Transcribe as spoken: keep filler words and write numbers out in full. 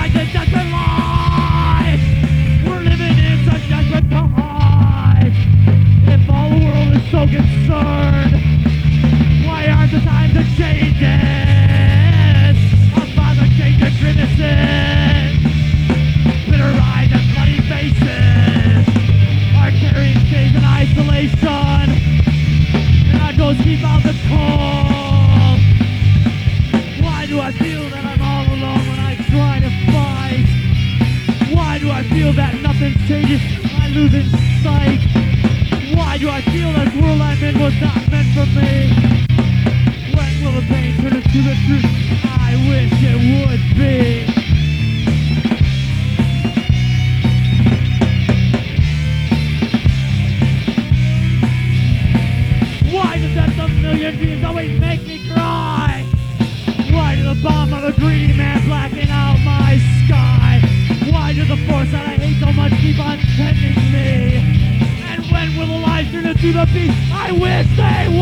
lies and desperate lies. We're living in such desperate times. If all the world is so concerned, why aren't the times a changing? Our father changing grimaces, bitter eyes and bloody faces are carrying shame and isolation, and our ghosts keep out the cold. Why do I feel that I'm all alone when I try to fight? Why do I feel that nothing's changing when I lose in sight? Why do I feel this world I'm in was not meant for me? When will the pain turn into the truth? I wish it would be. Why does that a million dreams always make me cry? Why does the bomb of a greedy man blacken out my sky? Why does the force that I hate so much keep on tending me? And when will the lies turn into the beast I wish they would?